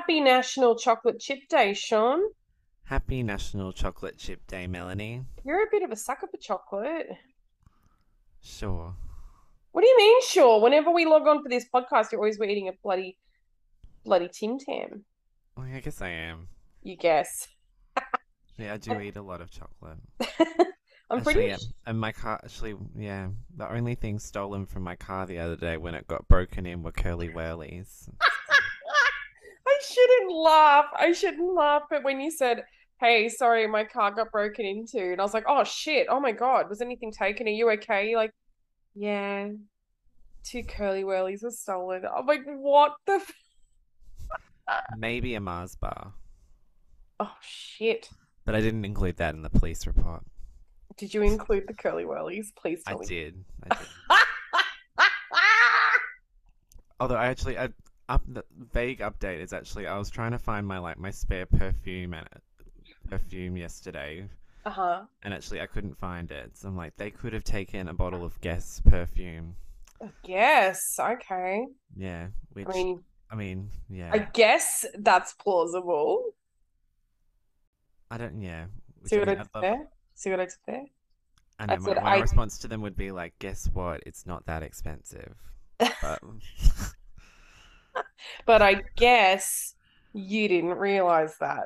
Happy National Chocolate Chip Day, Sean. Happy National Chocolate Chip Day, Melanie. You're a bit of a sucker for chocolate. Sure. What do you mean, sure? Whenever we log on for this podcast, you're always eating a bloody Tim Tam. Well, I guess I am. You guess. Yeah, I do eat a lot of chocolate. I'm pretty. Actually, yeah. And my car, actually, yeah. The only thing stolen from my car the other day when it got broken in were curly whirlies. I shouldn't laugh. I shouldn't laugh. But when you said, "Hey, sorry, my car got broken into," and I was like, "Oh shit! Oh my god, was anything taken? Are you okay?" You're like, yeah, two curly whirlies were stolen. I'm like, what the? Maybe a Mars bar. Oh shit! But I didn't include that in the police report. Did you include the curly whirlies? Please I tell me. did. I did. Although the vague update is actually I was trying to find my spare perfume yesterday, Uh-huh. and actually I couldn't find it. So I'm like, they could have taken a bottle of Guess perfume. Yes. Okay. Yeah, I which mean, I mean, I yeah, guess that's plausible. I don't, yeah, which See I what I mean, did I'd love. there? See what I did there? I I know said my response to them would be like, guess what? It's not that expensive, but but I guess you didn't realize that.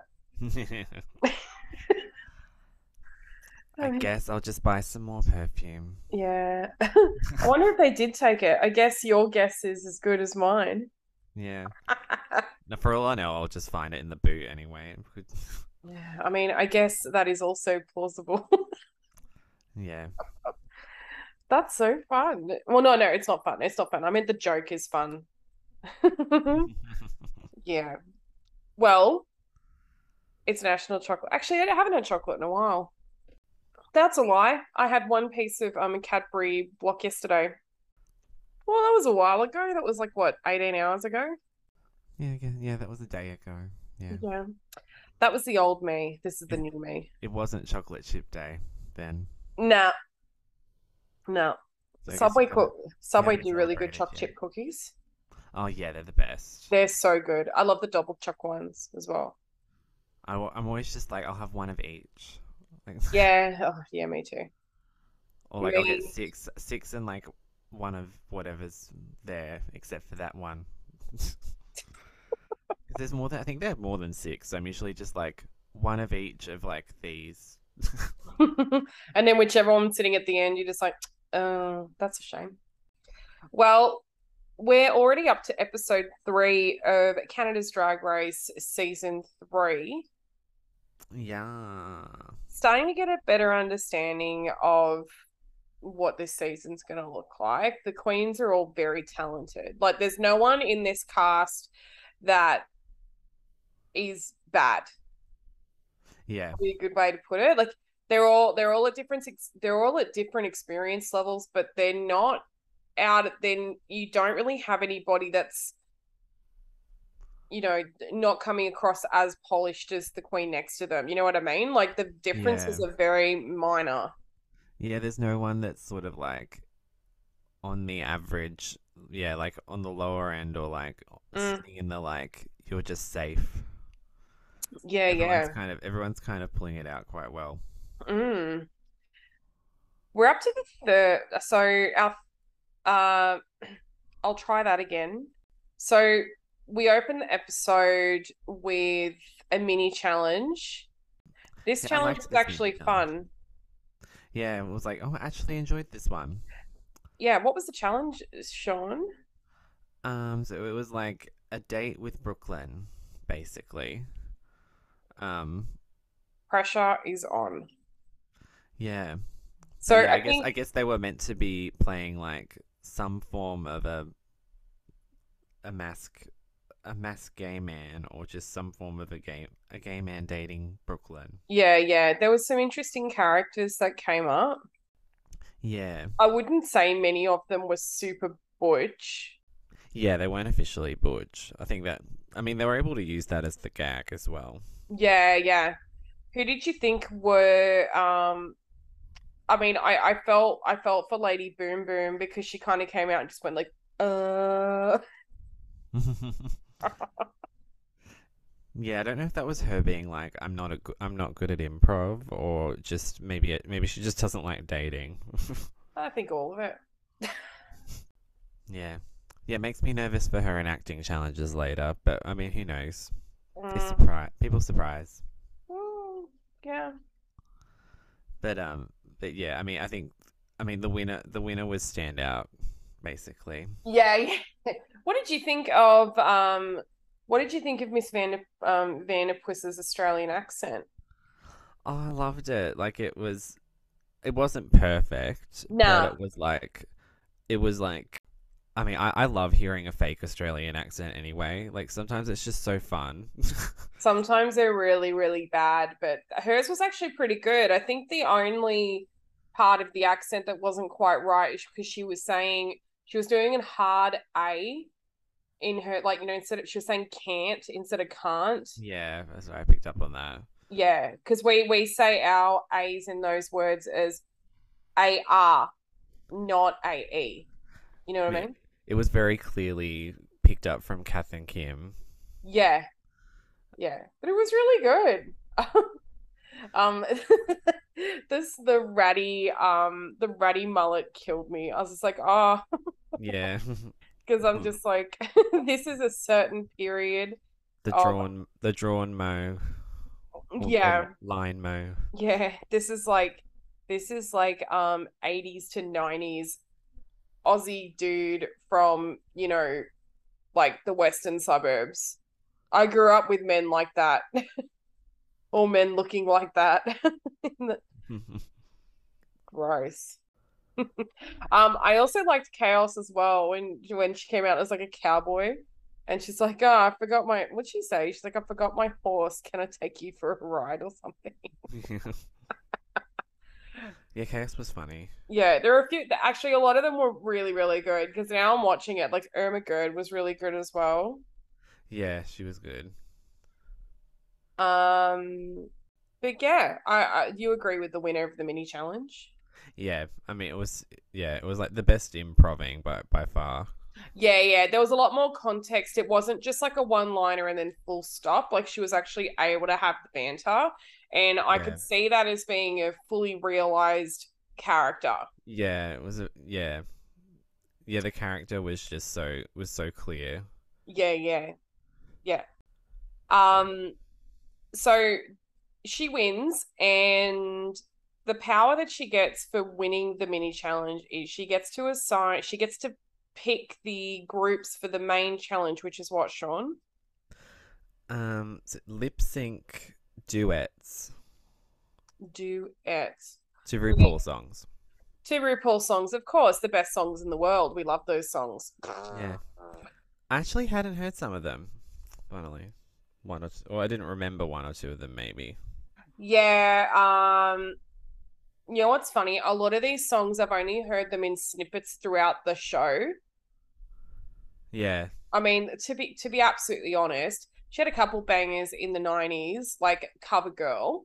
I Um, guess I'll just buy some more perfume. yeah. I wonder if they did take it. I guess your guess is as good as mine. Yeah. Now, for all I know, I'll just find it in the boot anyway. Yeah, I mean, I guess that is also plausible. Yeah. That's so fun. Well, no, it's not fun. It's not fun. I mean, the joke is fun. Yeah. Well, it's National Chocolate. Actually, I haven't had chocolate in a while. That's a lie. I had one piece of Cadbury block yesterday. Well, that was a while ago. That was like what, 18 hours ago? Yeah, that was a day ago. Yeah. Yeah. That was the old me. This is the It, new me. it wasn't chocolate chip day then. No, no. So I guess you Subway haven't do really good celebrated choc yet. chip cookies. Oh yeah, they're the best. They're so good. I love the double choc ones as well. I'm always just like I'll have one of each. Like, Yeah. Oh, yeah, me too. or like I'll get Me. six and like one of whatever's there except for that one. There's more than I think there are more than six. So I'm usually just like one of each of like these. And then whichever one's sitting at the end, you're just like, oh, that's a shame. Well, we're already up to episode 3 of Canada's Drag Race season 3. Yeah. Starting to get a better understanding of what this season's going to look like. The queens are all very talented. Like, there's no one in this cast that is bad. Yeah. Probably a good way to put it. Like, they're all at different experience levels, but they're not out. Then you don't really have anybody that's, not coming across as polished as the queen next to them. You know what I mean? Like, the Yeah. differences are very minor. Yeah, there's no one that's sort of like on the average, yeah, like on the lower end or like Mm, sitting in the like you're just safe. yeah, yeah. Everyone's kind of pulling it out quite well. Mm. We're up to the third. So our uh, I'll try that again. So we open the episode with a mini challenge. This Yeah, I challenge liked was this mini actually challenge. fun. Yeah, it was like, oh, I actually enjoyed this one. Yeah, what was the challenge, Sean? So it was like a date with Brooklyn, basically. Um, Pressure is on. yeah, but So yeah, I I think, guess they were meant to be playing like some form of a mask a masked gay man or just some form of a gay man dating Brooklyn. yeah, yeah, there was some interesting characters that came up. Yeah. I wouldn't say many of them were super butch. Yeah, they weren't officially butch. I mean they were able to use that as the gag as well. Yeah, yeah. Who did you think were I mean, I felt for Lady Boom Boom because she kind of came out and just went like, uh. Yeah, I don't know if that was her being like, I'm not good at improv, or just maybe she just doesn't like dating. I think all of it. Yeah. Yeah, it makes me nervous for her in acting challenges later, but I mean, who knows? Mm, People surprise. mm, yeah. But but yeah, I mean, I mean, the winner was standout, basically. Yeah, yeah. What did you think of what did you think of Miss Vanderpuss's Australian accent? Oh, I loved it. Like it wasn't perfect, but Nah, it was like, I mean, I love hearing a fake Australian accent anyway. Like sometimes it's just so fun. sometimes they're really, really bad, but hers was actually pretty good. I think the only part of the accent that wasn't quite right is because she was doing a hard A in her, like, instead of, she was saying can't instead of can't. Yeah, that's why I picked up on that. Yeah, because we say our A's in those words as AR, not AE. You know I what I mean, mean? it was very clearly picked up from Kath and Kim. Yeah, yeah. But it was really good. Um the ratty mullet killed me. I was just like, oh, Yeah. because I'm just like this is a certain period of The drawn mo, or yeah, line mo. yeah. This is like 80s to 90s Aussie dude from, like the western suburbs. I grew up with men like that, or men looking like that. Gross. I also liked Chaos as well when she came out as like a cowboy, and she's like, "Oh, I forgot my what'd she say? She's like, I forgot my horse. Can I take you for a ride or something?" Yeah, Chaos was funny. Yeah, there are a few. Actually, a lot of them were really, really good because now I'm watching it. Like Irma Gerd was really good as well. Yeah, she was good. Um, but yeah, I you agree with the winner of the mini challenge? Yeah, I mean it was like the best improving by far. Yeah, yeah. There was a lot more context. It wasn't just like a one liner and then full stop. Like she was actually able to have the banter. And I Yeah. could see that as being a fully realized character. Yeah, it was a yeah. Yeah, the character was so clear. Yeah, yeah, yeah. Yeah. Um, so she wins, and the power that she gets for winning the mini challenge is she gets to pick the groups for the main challenge, which is what, Sean? Lip sync duets Duet. to RuPaul songs. To RuPaul songs, of course, the best songs in the world. We love those songs. Yeah. I actually hadn't heard some of them, funnily. One or two, or I didn't remember one or two of them, maybe. Yeah, you know what's funny? A lot of these songs I've only heard them in snippets throughout the show. Yeah. I mean, to be absolutely honest, she had a couple bangers in the 90s, like Cover Girl.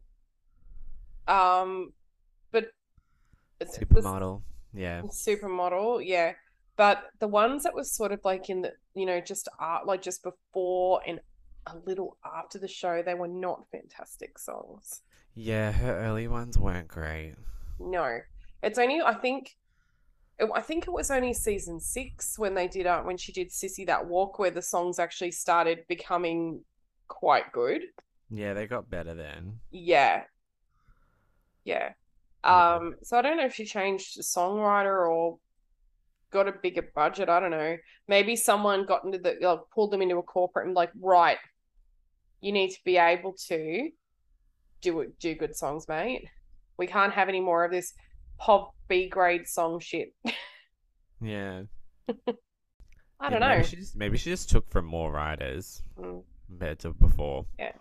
But the Supermodel. Yeah. Supermodel, yeah. But the ones that was sort of like in the, just art, like just before and a little after the show, they were not fantastic songs. Yeah, her early ones weren't great. No, it's only I think it was only season 6 when they did when she did Sissy That Walk where the songs actually started becoming quite good. Yeah, they got better then. Yeah, yeah. Yeah. So I don't know if she changed the songwriter or got a bigger budget. I don't know. Maybe someone got into pulled them into a corporate and like, right, you need to be able to do good songs, mate. We can't have any more of this pop B grade song shit. Yeah. I Yeah, don't know. maybe she just took from more writers Mm, compared to before. yeah.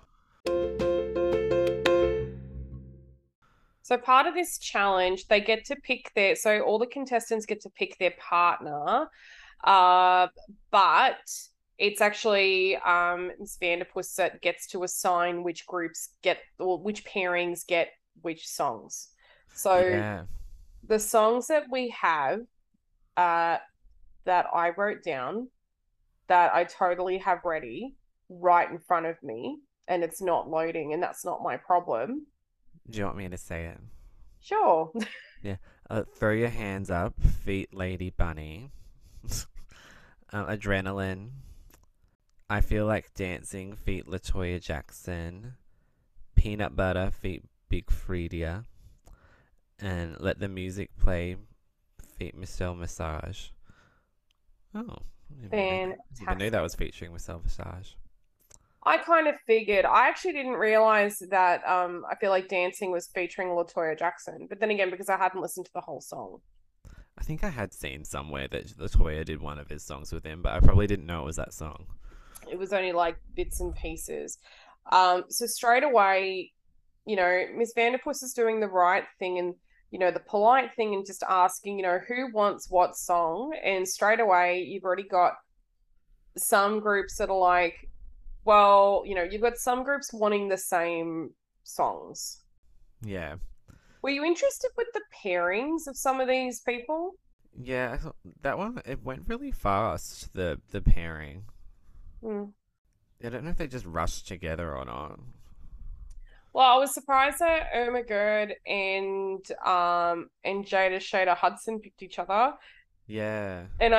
So part of this challenge, they get to pick so all the contestants get to pick their partner. Uh, but it's actually Miss Vanderpuss that gets to assign which groups get or which pairings get which songs. So Yeah. the songs that we have uh that I wrote down that I totally have ready right in front of me and it's not loading, and that's not my problem. Do you want me to say it? Sure. Yeah. Throw your hands up, feet Lady Bunny. Adrenaline. I feel like dancing, feet Latoya Jackson. Peanut butter, feet Big Freedia. And let the music play, feet Michelle Massage. Oh, I didn't even know that was Fantastic. featuring Michelle Massage. I kind of figured. I actually didn't realize that I feel like dancing was featuring Latoya Jackson. But then again, because I hadn't listened to the whole song. I think I had seen somewhere that Latoya did one of his songs with him, but I probably didn't know it was that song. It was only like bits and pieces. So straight away, Miss Vanderpuss is doing the right thing and the polite thing and just asking, who wants what song? And straight away, you've already got some groups that are like, well, you've got some groups wanting the same songs. Yeah. Were you interested with the pairings of some of these people? Yeah, I thought that one it went really fast, the pairing. Hmm. I don't know if they just rushed together or not. Well, I was surprised that Irma Gerd and Jada Shader Hudson picked each other. Yeah. And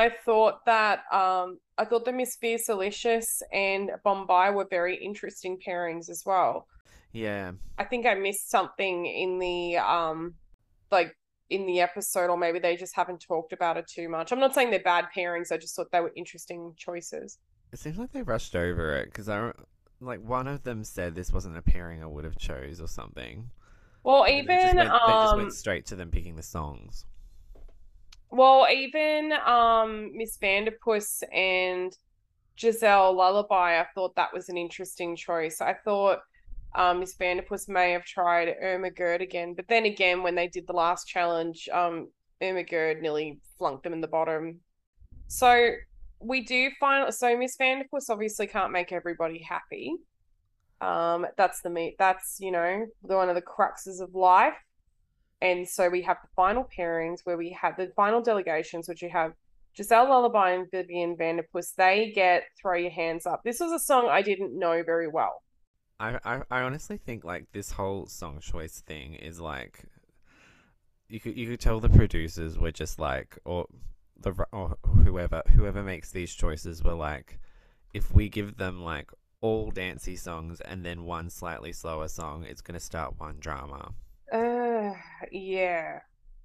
I thought the Miss Fierce Delicious and Bombay were very interesting pairings as well. Yeah. I think I missed something in the like in the episode, or maybe they just haven't talked about it too much. I'm not saying they're bad pairings, I just thought they were interesting choices. It seems like they rushed over it because like one of them said this wasn't a pairing I would have chose or something. Well, And then they just went straight to them picking the songs. Miss Vanderpuss and Giselle Lullaby, I thought that was an interesting choice. I thought Miss Vanderpuss may have tried Irma Gerd again, but then again, when they did the last challenge, Irma Gerd nearly flunked them in the bottom. So so Miss Vanderpuss obviously can't make everybody happy. That's one of the cruxes of life. And so we have the final pairings where we have the final delegations, which you have Giselle Lullaby and Vivian Vanderpuss. They get Throw Your Hands Up. This was a song I didn't know very well. I honestly think like this whole song choice thing is like you could tell the producers were just like or whoever makes these choices were like, if we give them like all dancey songs and then one slightly slower song, it's gonna start one drama. Uh, yeah.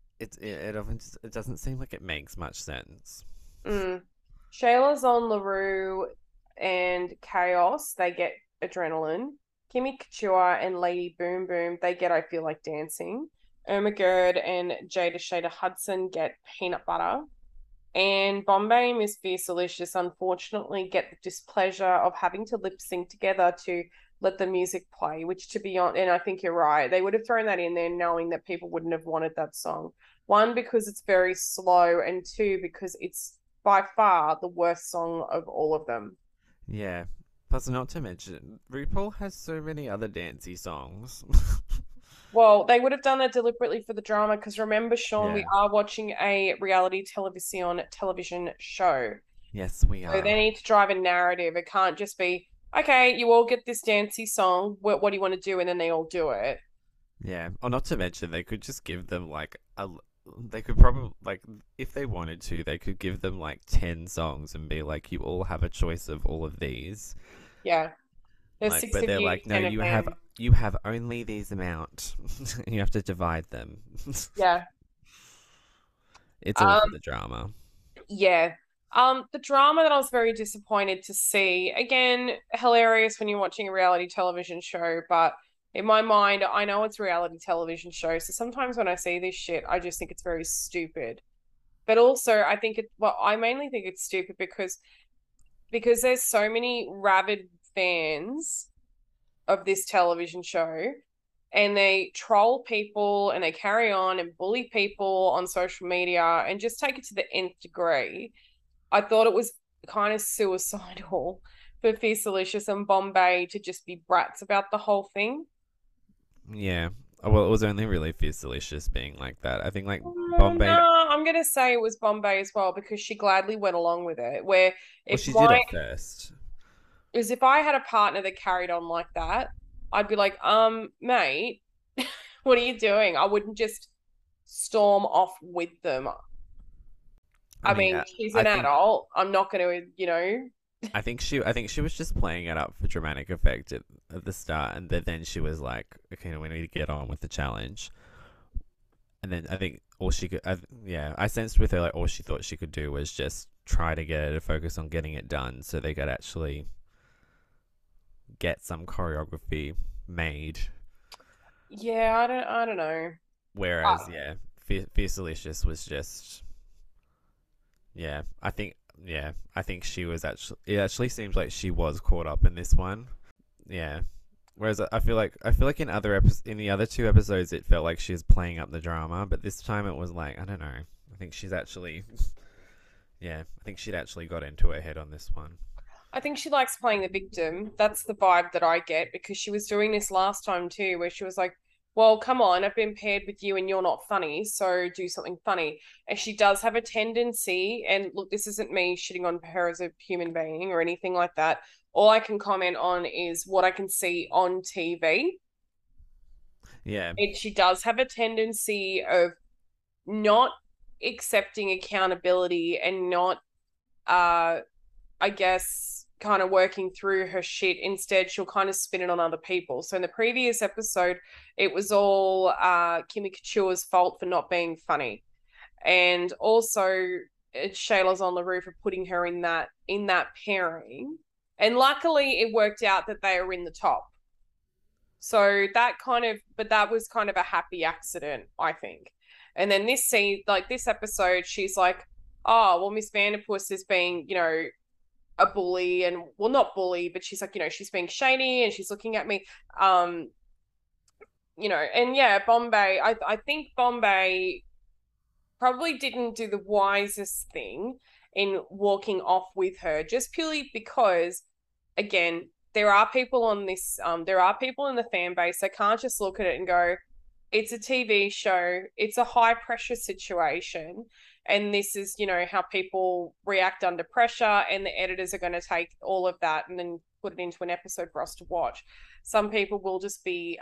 It doesn't seem like it makes much sense. Mm. Shayla's on LaRue and Chaos, they get Adrenaline. Kimmy Couture and Lady Boom Boom, they get I Feel Like Dancing. Irma Gerd and Jada Shader Hudson get Peanut Butter. And Bombay and Miss Fierce Delicious unfortunately get the displeasure of having to lip sync together to let the music play, which to be honest, and I think you're right, they would have thrown that in there knowing that people wouldn't have wanted that song. One, because it's very slow, and two, because it's by far the worst song of all of them. Yeah. Plus, not to mention, RuPaul has so many other dancey songs. Well, they would have done that deliberately for the drama because remember, Sean, we Yeah. are watching a reality television show. Yes, we So they are. need to drive a narrative. It can't just be, okay, you all get this dancey song. What do you want to do? And then they all do it. Yeah. Or not to mention, they could just give them like a. They could probably like if they wanted to, they could give them like 10 songs and be like, you all have a choice of all of these. Yeah. There's Like, six but of they're you, like, no, 10 of them. you have only these amount. You have to divide them. Yeah. It's all for Um, the drama. yeah. The drama that I was very disappointed to see, again, hilarious when you're watching a reality television show, but in my mind, I know it's a reality television show, so sometimes when I see this shit, I just think it's very stupid. But also, I mainly think it's stupid because there's so many rabid fans of this television show and they troll people and they carry on and bully people on social media and just take it to the nth degree. I thought it was kind of suicidal for Fierce Delicious and Bombay to just be brats about the whole thing. Yeah. Well, it was only really Fierce Delicious being like that. I think like No, Bombay. I'm gonna say it was Bombay as well because she gladly went along with it. Where Well, if she did my it first. Because if I had a partner that carried on like that, I'd be like, mate, what are you doing? I wouldn't just storm off with them. I I mean, mean, she's I an think adult. I'm not going to, I think she was just playing it up for dramatic effect at the start, and then she was like, okay, we need to get on with the challenge. And then I think all she could, yeah, I sensed with her like all she thought she could do was just try to get her to focus on getting it done, so they could actually get some choreography made. yeah, I don't know. Whereas, yeah, Fierce Delicious was just, yeah, I think she was actually. It actually seems like she was caught up in this one. Yeah. Whereas I feel like in in the other two episodes, it felt like she was playing up the drama, but this time it was like I don't know. I think she's actually, yeah, I think she'd actually got into her head on this one. I think she likes playing the victim. That's the vibe that I get because she was doing this last time too, where she was like, well, come on, I've been paired with you and you're not funny, so do something funny. And she does have a tendency, and look, this isn't me shitting on her as a human being or anything like that. All I can comment on is what I can see on TV. Yeah, And she does have a tendency of not accepting accountability and not I guess, kind of working through her shit. Instead, she'll kind of spin it on other people. So in the previous episode, it was all Kimmy Couture's fault for not being funny. And also Shayla's on the roof of putting her in that pairing. And luckily it worked out that they are in the top. So that kind of but that was kind of a happy accident, I think. And then this scene, like this episode, she's like, oh, well, Miss Vanderpuss is being, a bully and well not bully but she's like she's being shady and she's looking at me um and yeah Bombay I think Bombay probably didn't do the wisest thing in walking off with her just purely because again there are people in the fan base that can't just look at it and go it's a TV show, it's a high pressure situation, and this is, how people react under pressure, and the editors are going to take all of that and then put it into an episode for us to watch. Some people will just be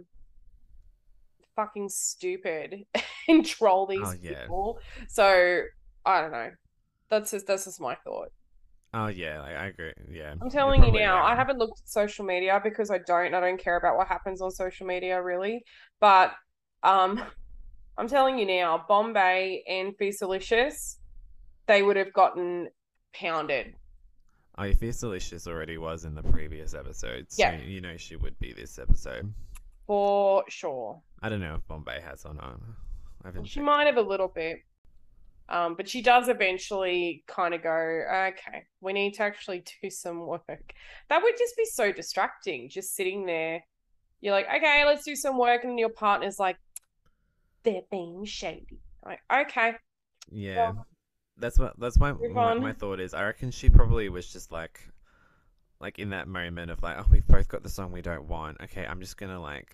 fucking stupid and troll oh these yeah, people. So I don't know. That's just my thought. oh yeah, I agree. Yeah, I'm you're telling you probably now, right. I haven't looked at social media because I don't care about what happens on social media really. But um I'm telling you now, Bombay and Fiercelicious, they would have gotten pounded. Oh, your Fierce Delicious already was in the previous episode, so Yeah, you know she would be this episode. for sure. I don't know if Bombay has or not. I haven't She checked. might have a little bit. But she does eventually kind of go, okay, we need to actually do some work. That would just be so distracting, just sitting there. You're like, okay, let's do some work. And your partner's like, they're being shady. Like, okay, Yeah, well, that's move my on. thought is. I reckon she probably was just like in that moment of like, oh, we've both got the song we don't want. Okay, I'm just gonna like,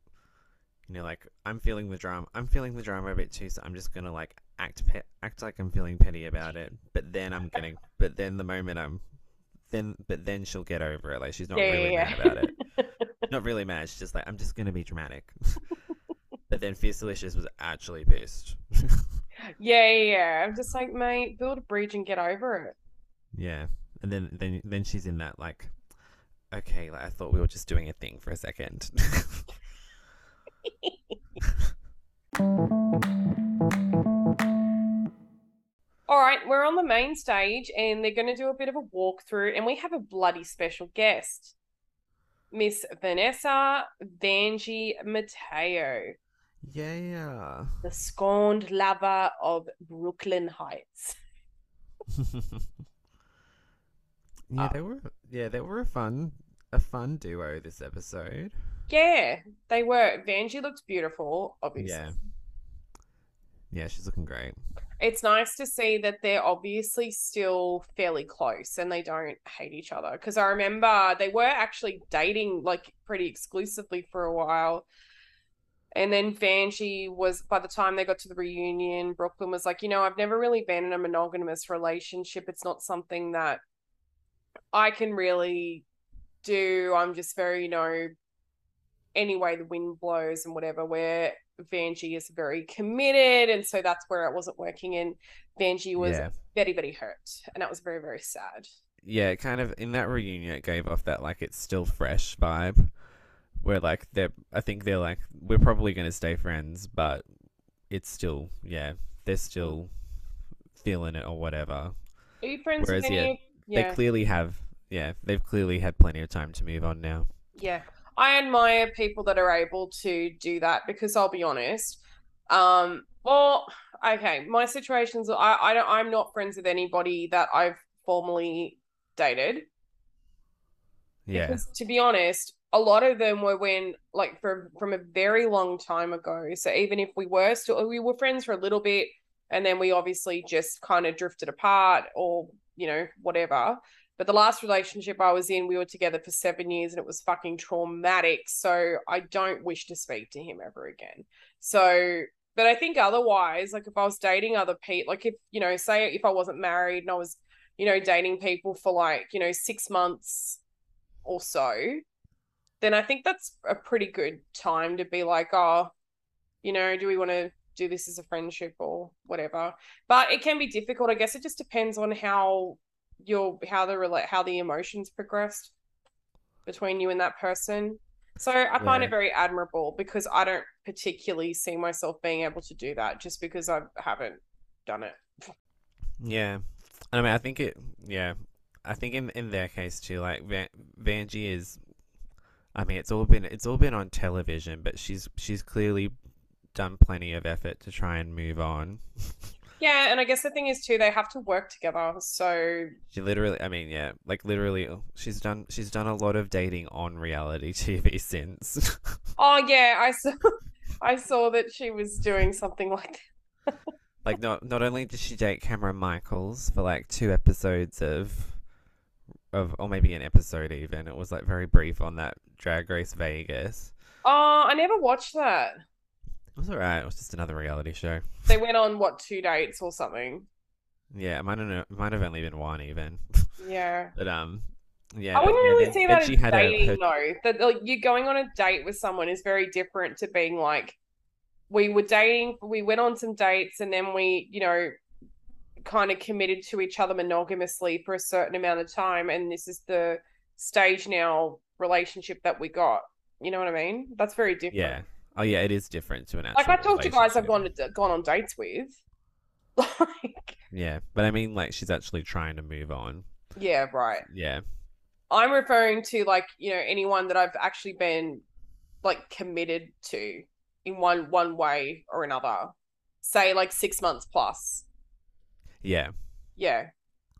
like I'm feeling the drama. I'm feeling the drama a bit too, so I'm just gonna like act like I'm feeling petty about it. But then the moment but then she'll get over it. Like she's not Yeah, really yeah, mad about yeah. it. Not really mad. She's just like, I'm just gonna be dramatic. But then Fierce Delicious was actually pissed. Yeah, yeah, yeah. I'm just like, mate, build a bridge and get over it. Yeah, and then she's in that like, okay, like I thought we were just doing a thing for a second. All right, we're on the main stage and they're going to do a bit of a walkthrough, and we have a bloody special guest, Miss Vanessa Vanjie Mateo, Yeah. the scorned lover of Brooklyn Heights. Yeah, Uh, they were a fun duo this episode. yeah, they were. Vanjie looks beautiful, obviously. Yeah. Yeah, she's looking great. It's nice to see that they're obviously still fairly close and they don't hate each other. Because I remember they were actually dating like pretty exclusively for a while. And then Vanjie was, by the time they got to the reunion, Brooklyn was like, I've never really been in a monogamous relationship. It's not something that I can really do. I'm just very, any way the wind blows and whatever, where Vanjie is very committed. And so that's where it wasn't working. And Vanjie was Yeah. very, very hurt. And that was very, very sad. Yeah, kind of in that reunion it gave off that like it's still fresh vibe where like I think they're like we're probably going to stay friends, but it's still yeah, they're still feeling it or whatever. Are you friends with Whereas yeah, any? they Yeah. clearly have yeah, they've clearly had plenty of time to move on now. Yeah. I admire people that are able to do that because I'll be honest. Well, okay, my situations I'm not friends with anybody that I've formally dated Yeah. because to be honest, a lot of them were when like from a very long time ago. So even if we were friends for a little bit and then we obviously just kind of drifted apart or, whatever. But the last relationship I was in, we were together for 7 years and it was fucking traumatic. So I don't wish to speak to him ever again. So, but I think otherwise, like if I was dating other people, like if, say if I wasn't married and I was, dating people for like, 6 months or so, then I think that's a pretty good time to be like, oh, do we want to do this as a friendship or whatever? But it can be difficult. I guess it just depends on how the emotions progressed between you and that person. So I find it Yeah. very admirable because I don't particularly see myself being able to do that just because I haven't done it. Yeah. I mean, I think it yeah. I think in their case too like Vanjie is I mean, it's all been on television, but she's clearly done plenty of effort to try and move on. Yeah, and I guess the thing is too, they have to work together. So She literally, I mean, yeah, like literally, she's done a lot of dating on reality TV since. oh yeah, I saw that she was doing something like Like not only did she date Cameron Michaels for like 2 episodes of or maybe an episode even. It was like very brief on that Drag Race Vegas. Oh, I never watched that. It was alright. It was just another reality show. They went on what, 2 dates or something. Yeah, it might have only been one even. Yeah. But yeah, I but wouldn't yeah, really then see then that as she had her dating though. That like you going on a date with someone is very different to being like we were dating, we went on some dates and then we, kind of committed to each other monogamously for a certain amount of time and this is the stage now relationship that we got. You know what I mean? That's very different. yeah. Oh yeah, it is different to an Like I actual talk to guys I've relationship. gone on dates with. Like Yeah, but I mean, like she's actually trying to move on. yeah, right. Yeah, I'm referring to like, anyone that I've actually been like committed to in one way or another. Say like 6 months plus. yeah, Yeah.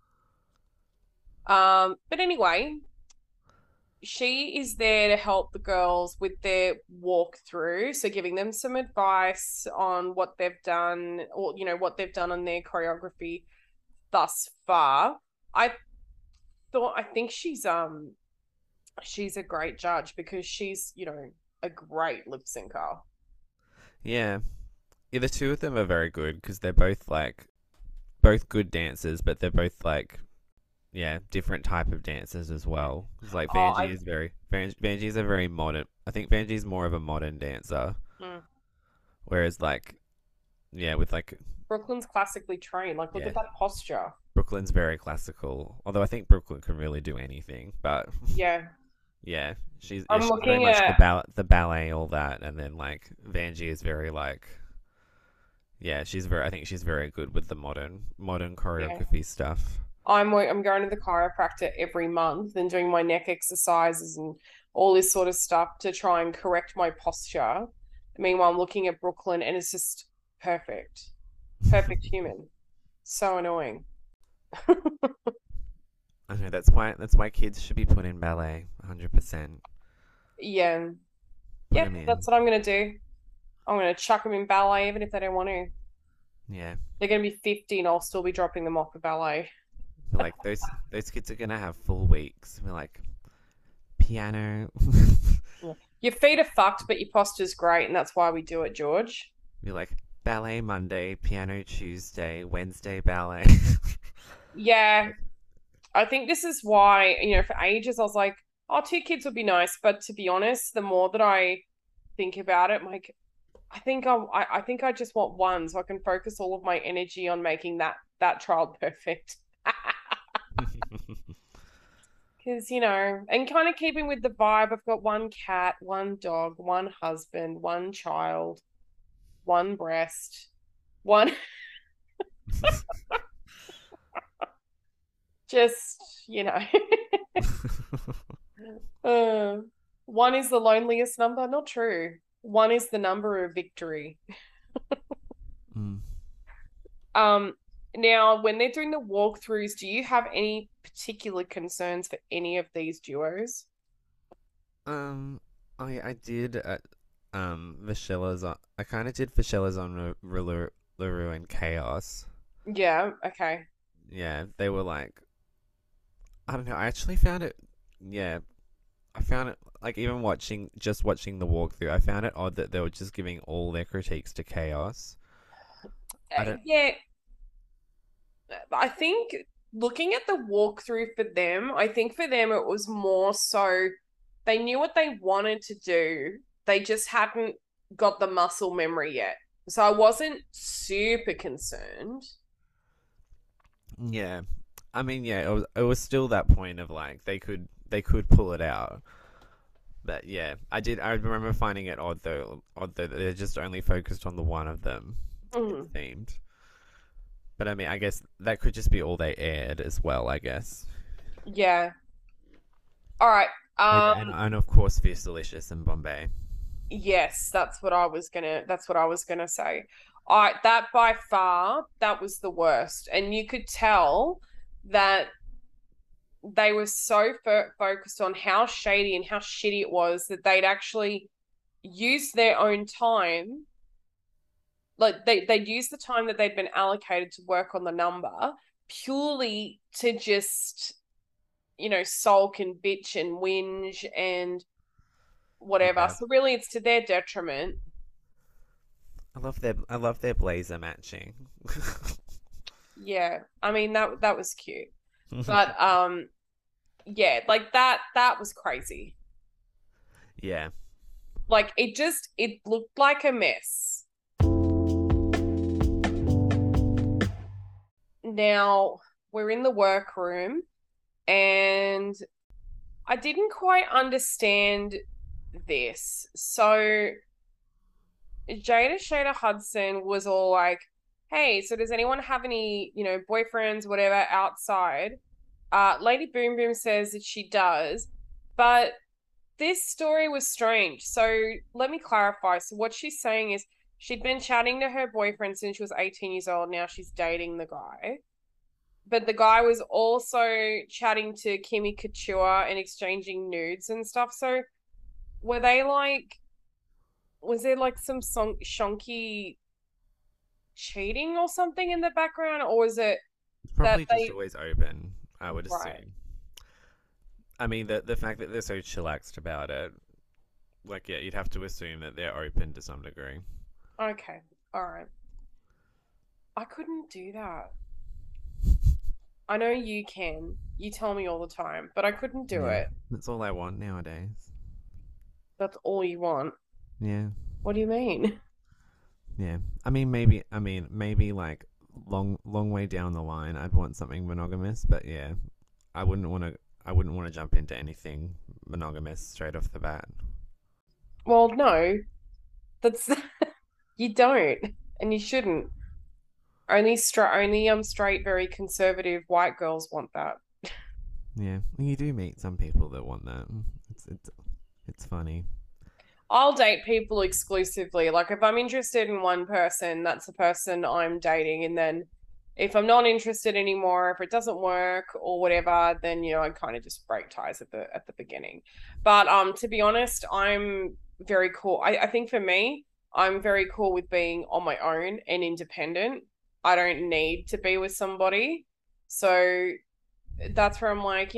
But anyway, she is there to help the girls with their walkthrough, so giving them some advice on what they've done or what they've done on their choreography thus far. I think she's a great judge because she's, a great lip syncer. yeah. Yeah, the two of them are very good because they're both good dancers, but they're both like yeah different type of dancers as well. 'Cause, like Oh, I Vanjie is a very modern. I think Vanjie's more of a modern dancer, mm. whereas like yeah with like Brooklyn's classically trained. Like, look yeah at that posture. Brooklyn's very classical. Although I think Brooklyn can really do anything, but Yeah. yeah, I'm she's very looking much at the ballet, all that, and then like Vanjie is very like yeah, I think she's very good with the modern yeah. choreography stuff. I'm going to the chiropractor every month and doing my neck exercises and all this sort of stuff to try and correct my posture. Meanwhile, I'm looking at Brooklyn and it's just perfect. Perfect human. So annoying. I know that's why kids should be put in ballet, 100%. Yeah. Put Yep, them in. that's what I'm going to do. I'm going to chuck them in ballet even if they don't want to. Yeah, They're going to be 50 and I'll still be dropping them off for ballet. but like those kids are gonna have full weeks. We're like piano. Yeah. Your feet are fucked, but your posture's great, and that's why we do it, George. We're like ballet Monday, piano Tuesday, Wednesday ballet. Yeah, I think this is why, for ages I was like, oh, two kids would be nice. But to be honest, the more that I think about it, I'm like, I think I just want one so I can focus all of my energy on making that child perfect. Because, and kind of keeping with the vibe, I've got one cat, one dog, one husband, one child, one breast, one just, uh, one is the loneliest number. Not true. One is the number of victory. Mm. Um, Now when they're doing the walkthroughs, do you have any particular concerns for any of these duos? Um, I did at Vachella's on. I kind of did Vachella's on LaRue and Chaos. Yeah, okay. Yeah, they were like, I don't know. I actually found it. Yeah, I found it like even watching the walkthrough. I found it odd that they were just giving all their critiques to Chaos. I don't. Yeah, I think looking at the walkthrough for them, I think for them it was more so they knew what they wanted to do. They just hadn't got the muscle memory yet. So I wasn't super concerned. Yeah, I mean, yeah, it was still that point of like they could pull it out. But yeah, I remember finding it odd though that they're just only focused on the one of them. It Mm, seemed. But I mean, I guess that could just be all they aired as well, I guess. yeah. All right. And of course, Fierce Delicious and Bombay. Yes, that's what I was gonna say. All right, that by far, that was the worst. And you could tell that they were so focused on how shady and how shitty it was that they'd actually used their own time. Like they'd use the time that they'd been allocated to work on the number purely to just, sulk and bitch and whinge and whatever. Yeah, So really it's to their detriment. I love their blazer matching. Yeah. I mean that was cute. But yeah, like that was crazy. Yeah. Like it looked like a mess. Now we're in the workroom and I didn't quite understand this. So Jada Shader Hudson was all like, hey, so does anyone have any, boyfriends, whatever, outside? Lady Boom Boom says that she does, but this story was strange. So let me clarify. So what she's saying is she'd been chatting to her boyfriend since she was 18 years old. Now she's dating the guy. But the guy was also chatting to Kimmy Couture and exchanging nudes and stuff. So were they like, was there like some shonky cheating or something in the background? Or was it It's that probably just they, always open, I would right? assume. I mean, the fact that they're so chillaxed about it, like, yeah, you'd have to assume that they're open to some degree. Okay. All right. I couldn't do that. I know you can. You tell me all the time, but I couldn't do Yeah, it. that's all I want nowadays. That's all you want. Yeah, What do you mean? yeah. I mean, maybe like long way down the line, I'd want something monogamous, but yeah, I wouldn't want to. I wouldn't want to jump into anything monogamous straight off the bat. Well, no, that's you don't, and you shouldn't. Only straight, very conservative white girls want that. Yeah, you do meet some people that want that. It's funny. I'll date people exclusively. Like if I'm interested in one person, that's the person I'm dating, and then if I'm not interested anymore, if it doesn't work or whatever, then I kind of just break ties at the beginning. But to be honest, I'm very cool. I think for me, I'm very cool with being on my own and independent. I don't need to be with somebody. So that's where I'm like,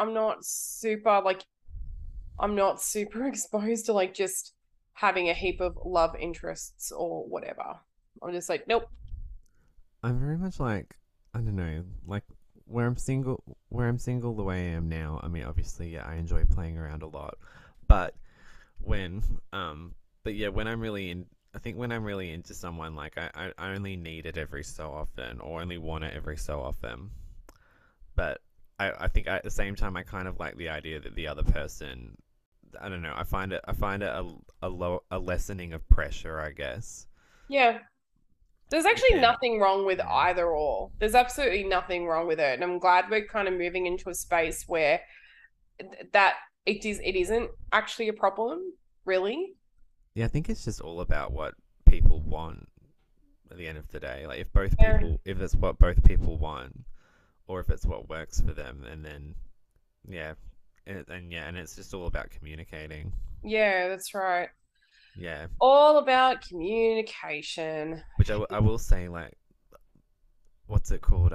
I'm not super exposed to like just having a heap of love interests or whatever. I'm just like, nope. I'm very much like I don't know, like where I'm single, where I'm single the way I am now, I mean, obviously, yeah, I enjoy playing around a lot, but when but yeah, when I'm really in, I think when I'm really into someone, like I only need it every so often, or only want it every so often. But I think at the same time, I kind of like the idea that the other person, I don't know, I find it a lessening of pressure, I guess. Yeah. There's actually And nothing wrong with yeah, either or. There's absolutely nothing wrong with it. And I'm glad we're kind of moving into a space where that it isn't actually a problem, really. yeah, I think it's just all about what people want at the end of the day. Like if both Yeah. people, if it's what both people want, or if it's what works for them, and then yeah, and yeah, and it's just all about communicating. Yeah, that's right. Yeah, All about communication. which I will say, like, what's it called?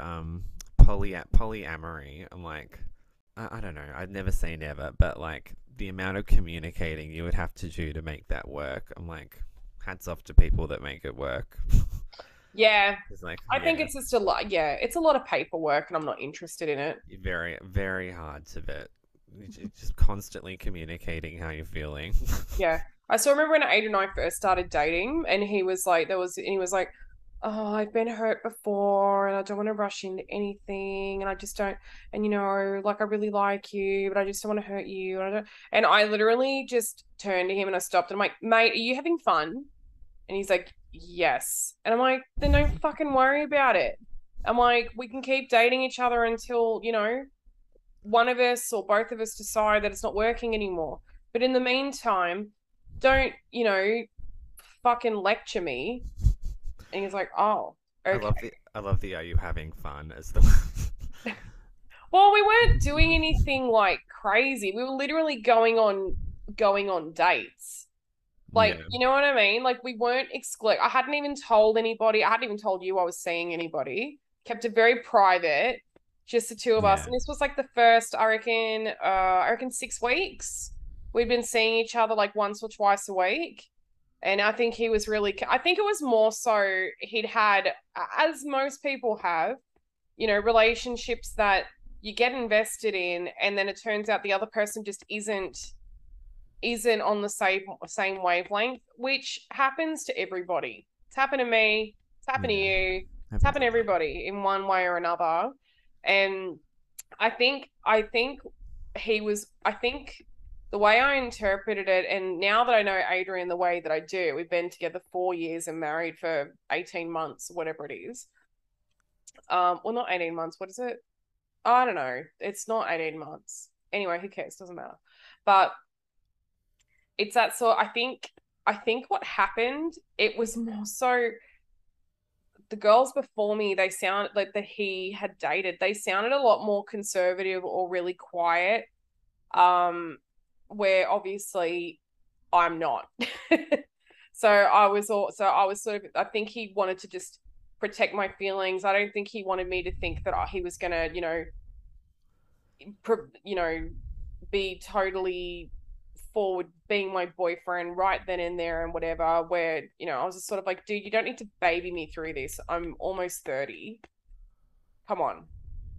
Polyamory. I'm like, I don't know. I'd never say never, but like the amount of communicating you would have to do to make that work. I'm like, hats off to people that make it work. Yeah. It's like, I think yeah, it's just a lot. Yeah, it's a lot of paperwork and I'm not interested in it. very, very hard to bit. Just constantly communicating how you're feeling. Yeah. I still remember when Aiden and I first started dating and he was like, and he was like, oh, I've been hurt before and I don't want to rush into anything and I just don't, and like I really like you, but I just don't want to hurt you. And I literally just turned to him and I stopped and I'm like, mate, are you having fun? And he's like, yes. And I'm like, then don't fucking worry about it. I'm like, we can keep dating each other until, one of us or both of us decide that it's not working anymore. But in the meantime, don't, fucking lecture me. And he's like, oh, okay. I love the are you having fun as the Well, we weren't doing anything like crazy. We were literally going on dates. Like, yeah, you know what I mean? Like we weren't exclude. I hadn't even told anybody. I hadn't even told you I was seeing anybody. Kept it very private, just the two of us. yeah, And this was like the first, I reckon 6 weeks. We'd been seeing each other like once or twice a week. And I think he was really, I think it was more so he'd had, as most people have, relationships that you get invested in, and then it turns out the other person just isn't on the same wavelength, which happens to everybody. It's happened to me. It's happened to yeah. you. It's Happens happened a to lot. everybody in one way or another. And I think he was. I think the way I interpreted it, and now that I know Adrian the way that I do, we've been together 4 years and married for 18 months, whatever it is. Well, not 18 months. What is it? I don't know. It's not 18 months. Anyway, who cares? Doesn't matter. But it's that sort. I think what happened, it was more so the girls before me, they sound like that he had dated, they sounded a lot more conservative or really quiet. Where obviously I'm not. So I was sort of, I think he wanted to just protect my feelings. I don't think he wanted me to think that he was gonna, you know, be totally forward being my boyfriend right then and there and whatever. Where, I was just sort of like, dude, you don't need to baby me through this. I'm almost 30. Come on.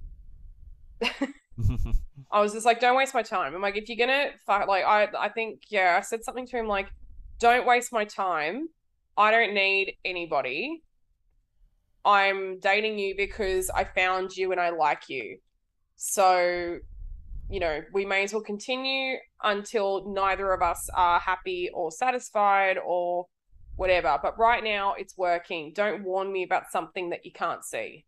I was just like, don't waste my time. I'm like, if you're gonna fuck, like, I think, yeah, I said something to him like, don't waste my time. I don't need anybody. I'm dating you because I found you and I like you. So, we may as well continue until neither of us are happy or satisfied or whatever. But right now it's working. Don't warn me about something that you can't see.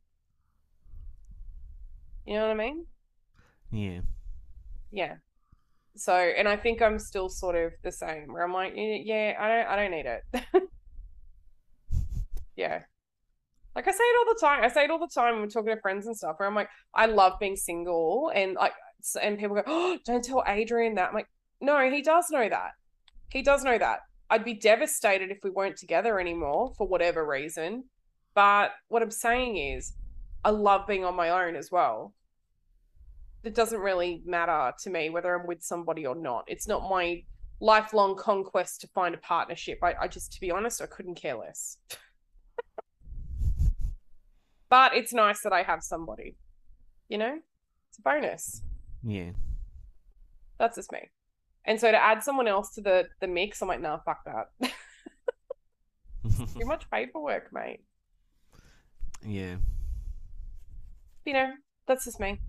You know what I mean? Yeah. Yeah. So, and I think I'm still sort of the same where I'm like, yeah, I don't need it. Yeah. Like I say it all the time. I say it all the time when we're talking to friends and stuff where I'm like, I love being single and like, and people go, oh, don't tell Adrian that. I'm like, no, he does know that. He does know that. I'd be devastated if we weren't together anymore for whatever reason. But what I'm saying is, I love being on my own as well. It doesn't really matter to me whether I'm with somebody or not. It's not my lifelong conquest to find a partnership. I just, to be honest, I couldn't care less. But it's nice that I have somebody, you know? It's a bonus. Yeah. That's just me. And so to add someone else to the mix, I'm like, nah, fuck that. Too much paperwork, mate. Yeah. You know, that's just me.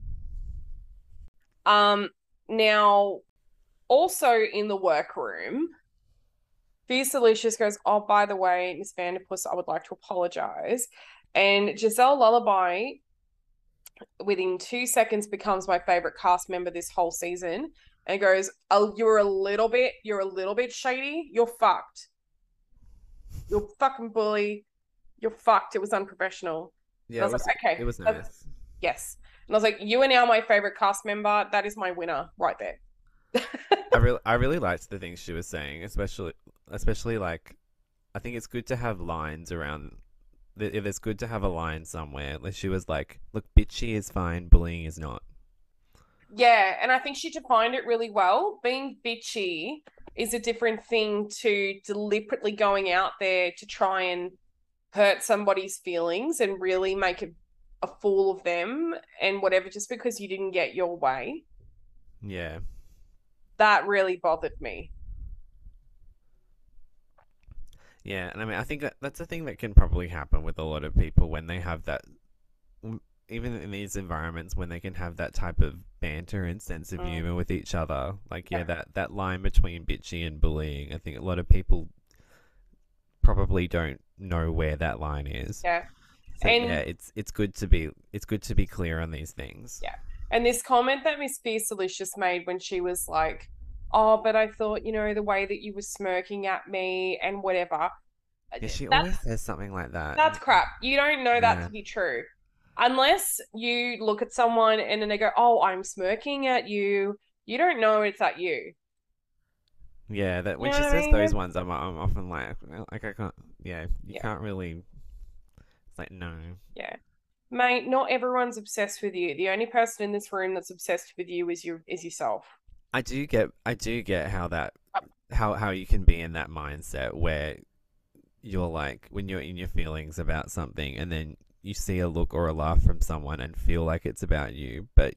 Um, now also in the workroom, Fierce Delicious goes, oh, by the way, Miss Vanderpuss, I would like to apologize. And Giselle Lullaby, within 2 seconds, becomes my favorite cast member this whole season. And goes, oh, you're a little bit shady. You're fucked. You're fucking bully. You're fucked. It was unprofessional. And Yeah, I was like, okay, it was nice. yes. And I was like, you are now my favorite cast member. That is my winner right there. I really liked the things she was saying, especially like I think it's good to have lines around. It's good to have a line somewhere. Like she was like, "Look, bitchy is fine, bullying is not." Yeah, and I think she defined it really well. Being bitchy is a different thing to deliberately going out there to try and hurt somebody's feelings and really make a fool of them and whatever, just because you didn't get your way. Yeah. That really bothered me. Yeah, and I mean, I think that's a thing that can probably happen with a lot of people when they have that, even in these environments, when they can have that type of banter and sense of humor with each other. Like, yeah, that line between bitchy and bullying, I think a lot of people probably don't know where that line is. Yeah. So And yeah, it's good to be clear on these things. yeah. And this comment that Miss Fierce Delicious made when she was like, oh, but I thought, the way that you were smirking at me and whatever. Yeah, she always says something like that. That's crap. You don't know that Yeah. to be true. Unless you look at someone and then they go, oh, I'm smirking at you. You don't know it's at you. Yeah, that when You she know what I says mean? those ones, I'm often like I can't. Yeah, you Yeah. can't really. It's like no. Yeah. Mate, not everyone's obsessed with you. The only person in this room that's obsessed with you is yourself. I do get how you can be in that mindset where you're like when you're in your feelings about something and then you see a look or a laugh from someone and feel like it's about you, but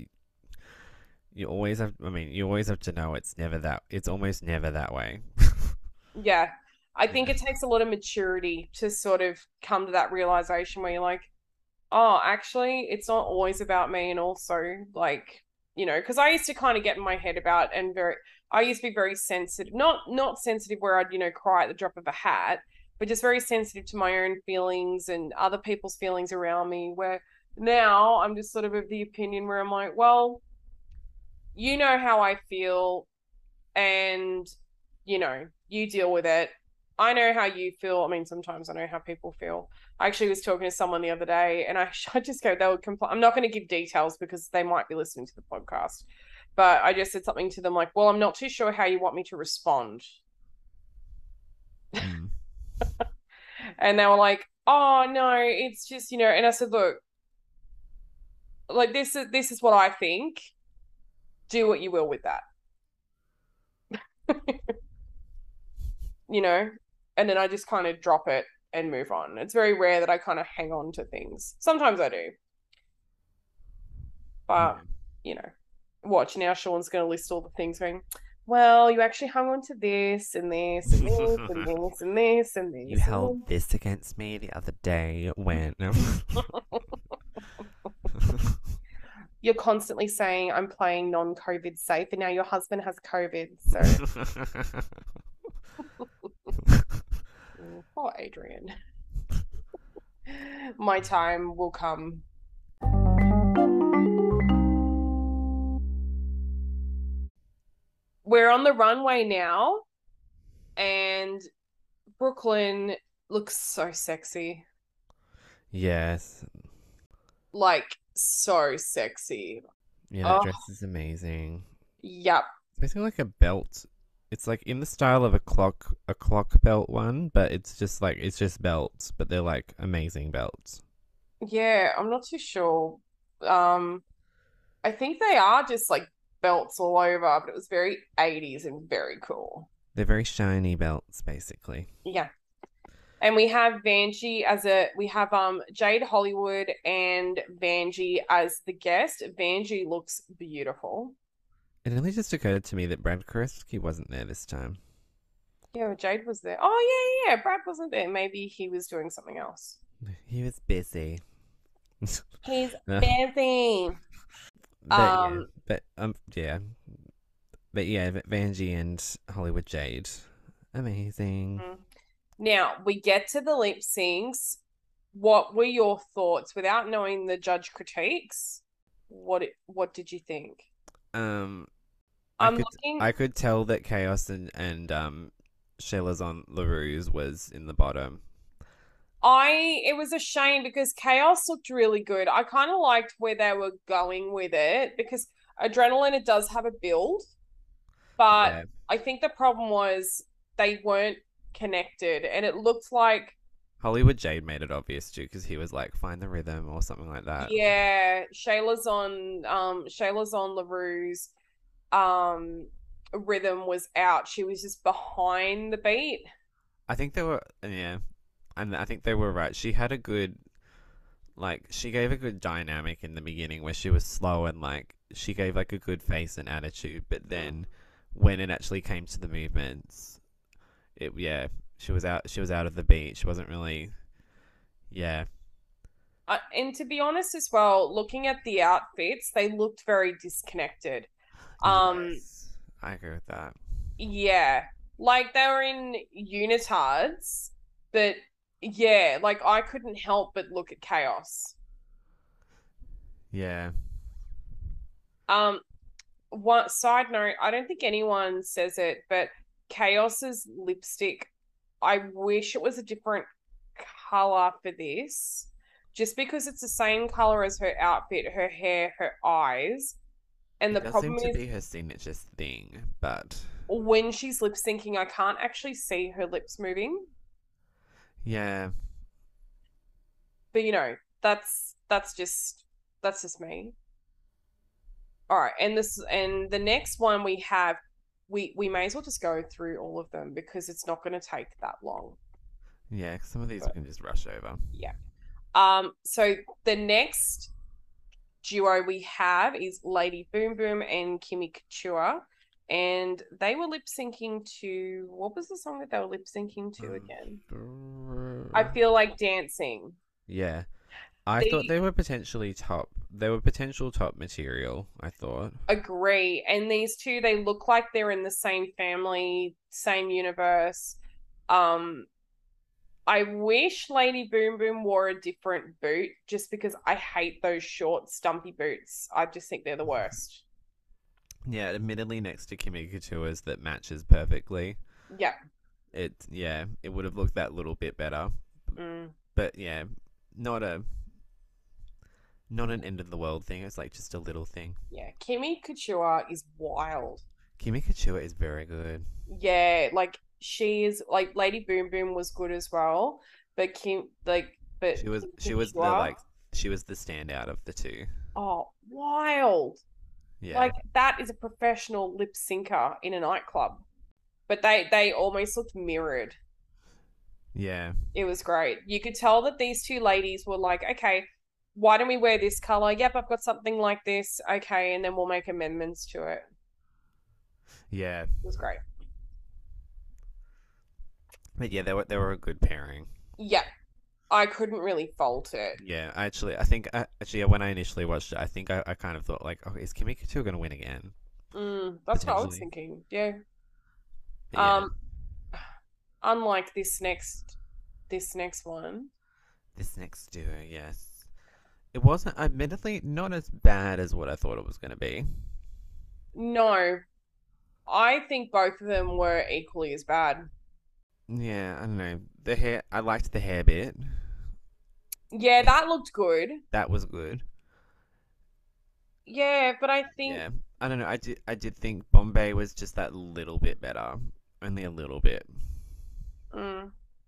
you always have to know it's almost never that way. Yeah. I think it takes a lot of maturity to sort of come to that realization where you're like, oh, actually, it's not always about me. And also, like, because I used to kind of get in my head about I used to be very sensitive, not sensitive where I'd, cry at the drop of a hat, but just very sensitive to my own feelings and other people's feelings around me. Where now I'm just sort of the opinion where I'm like, well, you know how I feel, and, you deal with it. I know how you feel. I mean, sometimes I know how people feel. I actually was talking to someone the other day, and I just go, they would complain. I'm not going to give details because they might be listening to the podcast, but I just said something to them like, well, I'm not too sure how you want me to respond. Mm. And they were like, oh, no, it's just, and I said, look, like, this is what I think. Do what you will with that. And then I just kind of drop it and move on. It's very rare that I kind of hang on to things. Sometimes I do. But, watch now Sean's going to list all the things going, well, you actually hung on to this and this and this and this and this and this. You held this against me the other day when. You're constantly saying I'm playing non-COVID safe, and now your husband has COVID. So, poor Adrian. My time will come. We're on the runway now, and Brooklyn looks so sexy. Yes. Like, so sexy. Yeah, that dress is amazing. Yep. It's basically like a belt. It's like in the style of a clock belt one, but it's just belts, but they're like amazing belts. Yeah, I'm not too sure. I think they are just like belts all over, but it was very 80s and very cool. They're very shiny belts, basically. Yeah. And we have Jade Hollywood and Vanjie as the guest. Vanjie looks beautiful. It only just occurred to me that Brad Koreski wasn't there this time. Yeah, well, Jade was there. Oh yeah. Brad wasn't there. Maybe he was doing something else. He was busy. He's No, busy. but yeah, Um, Vanjie and Hollywood Jade, amazing. Now we get to the lip syncs. What were your thoughts without knowing the judge critiques? What did you think? Um, I I'm could looking. I could tell that Chaos and Sheila's on LaRue's was in the bottom. I It was a shame because Chaos looked really good. I kind of liked where they were going with it because Adrenaline it does have a build, but Yeah, I think the problem was they weren't connected and it looked like Hollywood Jade made it obvious too because he was like, "Find the rhythm" or something like that. yeah, Shayla's on LaRue's um rhythm was out. She was just behind the beat. I think they were, yeah, and I think they were right. She had a good, like, she gave a good dynamic in the beginning where she was slow and like she gave like a good face and attitude, but then when it actually came to the movements, it yeah, she was out of the beat. She wasn't really, yeah. And to be honest as well, looking at the outfits, they looked very disconnected. Um, Yes, I agree with that. yeah, like they were in unitards, but yeah, like I couldn't help but look at Chaos. Yeah, Um, One side note, I don't think anyone says it, but Chaos's lipstick, I wish it was a different color for this, just because it's the same color as her outfit, her hair, her eyes. And it the does seem problem to is be her signature thing, but when she's lip syncing, I can't actually see her lips moving. yeah, But that's just me. All right, and the next one we have, we may as well just go through all of them because it's not going to take that long. yeah. Some of these we But can just rush over. yeah. So the next duo we have is Lady Boom Boom and Kimmy Couture, and they were lip syncing to what was the song that they were lip syncing to again? I feel like dancing. Yeah, I thought They they were potentially top. They were potential top material. I thought. agree, and these two they look like they're in the same family, same universe. Um, I wish Lady Boom Boom wore a different boot just because I hate those short, stumpy boots. I just think they're the worst. Yeah, admittedly, next to Kimmy Couture's that matches perfectly. Yeah. It would have looked that little bit better. Mm. But yeah, not a not an end of the world thing. It's like just a little thing. Yeah. Kimmy Couture is wild. Kimmy Couture is very good. Yeah. Like she is like Lady Boom Boom was good as well. But Kim She was the Couture, like she was the standout of the two. oh, wild. Yeah, Like that is a professional lip syncer in a nightclub. But they almost looked mirrored. yeah, It was great. You could tell that these two ladies were like, okay, why don't we wear this color? Yep, I've got something like this. Okay, and then we'll make amendments to it. yeah. It was great. But yeah, they were a good pairing. Yeah, I couldn't really fault it. Yeah, I think actually when I initially watched it, I think I kind of thought like, oh, is Kimmy Couture gonna win again? That's what I was Potentially. thinking. Yeah. But yeah, Um, Unlike this next one. this next duo, yes. It wasn't, admittedly, not as bad as what I thought it was going to be. No, I think both of them were equally as bad. Yeah, I don't know. The hair, I liked the hair bit. Yeah, that looked good. That was good. Yeah, but I think Yeah, I don't know. I did think Bombay was just that little bit better, only a little bit. mm,